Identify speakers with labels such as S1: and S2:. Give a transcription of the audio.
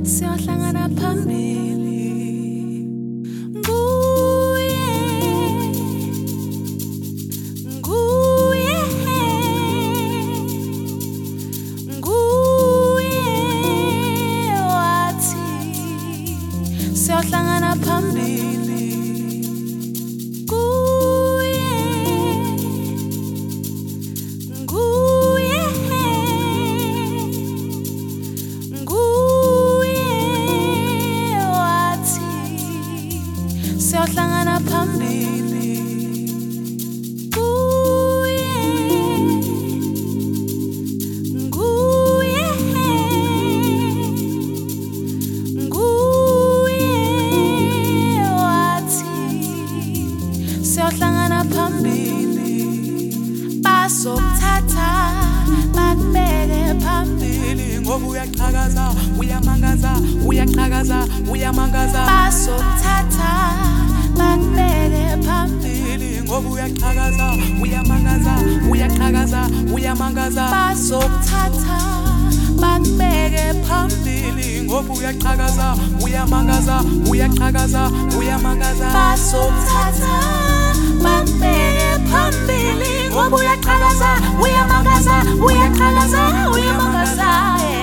S1: siyohlangana phambili nguye nguye nguye wathi siyohlangana phambili nguye nguye siyohlangana phambili nguye nguye nguye wathi siyohlangana phambili basokuthatha bakubeke phambili
S2: ngoba uyaqhakaza uyamangaza uyaqhakaza uyamangaza
S1: basokuthatha bakubeke phambili
S2: ngoba uyaqhakaza uyamangaza uyaqhakaza uyamangaza
S1: basokuthatha bakubeke phambili
S2: ngoba uyaqhakaza uyamangaza uyaqhakaza uyamangaza
S1: basokuthatha bakubeke phambili ngoba uyaqhakaza uyamangaza uyaqhakaza uyamangaza